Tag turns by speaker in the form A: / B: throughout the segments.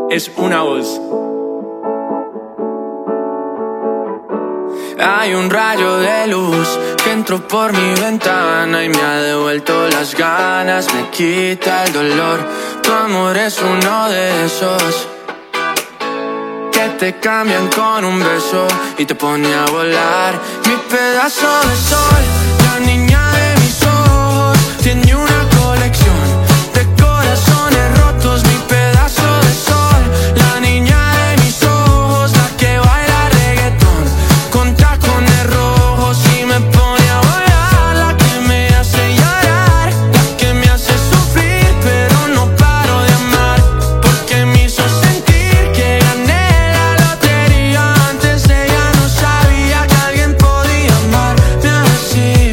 A: es una voz. Hay un rayo de luz que entró por mi ventana y me ha devuelto las ganas, me quita el dolor. Tu amor es uno de esos que te cambian con un beso y te pone a volar. Mi pedazo de sol, la niña de mis ojos, tiene una colección de corazones rotos. Mi pedazo de sol, la niña de mis ojos, la que baila reggaetón con tacones rojos y me pone a volar. La que me hace llorar, la que me hace sufrir, pero no paro de amar, porque me hizo sentir que gané la lotería. Antes ella no sabía que alguien podía amarme así.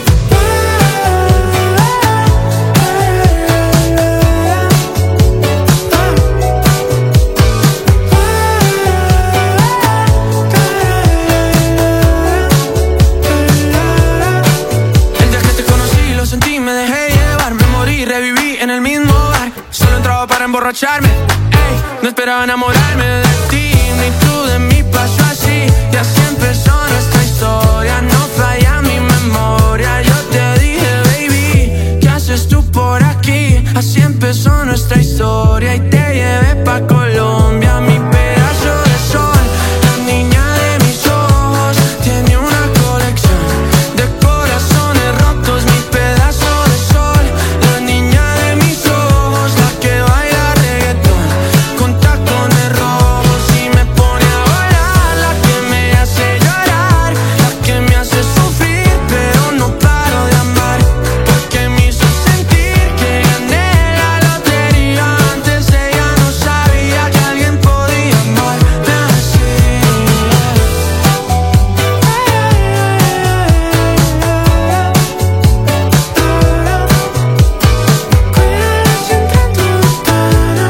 A: El día que te conocí lo sentí, me dejé llevar, me morí, reviví en el mismo bar. Solo entraba para emborracharme, ey, no esperaba enamorarme de ti, ni tú de mí. Pasó así y así empezó nuestra historia. No falla mi memoria. Yo te dije, baby, ¿qué haces tú por aquí? Así empezó nuestra historia y te llevé pa' Colombia. Mi pedazo de sol, la niña de mis ojos, tiene una colección de corazones rotos. Mi pedazo de sol, la niña de mis ojos, la que baila reggaetón con tacones rojos y me pone a volar. La que me hace llorar, la que me hace sufrir, pero no paro de amar, porque me hizo sentir que gané la lotería. Antes ella no sabía que alguien podía amarme así. Cuídala siempre en tu ventana,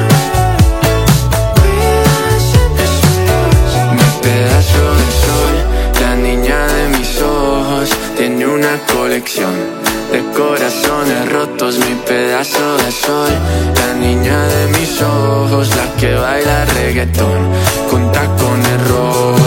A: cuídala siempre. Mi pedazo de sol, la niña de mis ojos, tiene una colección de corazones rotos. Mi pedazo de sol, la niña de mis ojos, la que baila reggaetón con tacones rojos.